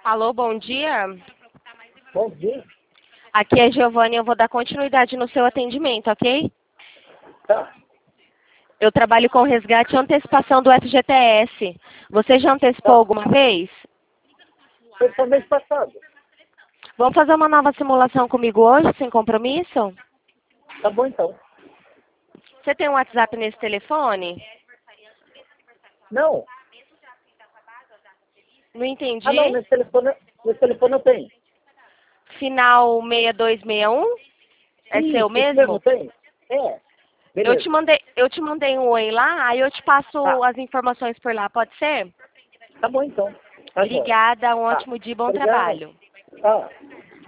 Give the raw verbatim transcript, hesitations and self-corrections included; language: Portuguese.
Alô, bom dia. Bom dia. Aqui é Giovanni, eu vou dar continuidade no seu atendimento, ok? Tá. Eu trabalho com resgate e antecipação do F G T S. Você já antecipou Tá. alguma vez? Foi só mês passado. Vamos fazer uma nova simulação comigo hoje, sem compromisso? Tá bom então. Você tem um WhatsApp nesse telefone? Não. Não entendi. Ah, não. Nesse telefone, nesse telefone eu tenho. Final seis dois seis um? É Isso, seu isso mesmo? tem? É. Eu Beleza. te mandei, eu te mandei um oi lá, aí eu te passo Tá. as informações por lá, pode ser? Tá bom então. Tá, joia. Obrigada, um Tá. ótimo dia, bom Obrigado. trabalho. Tá.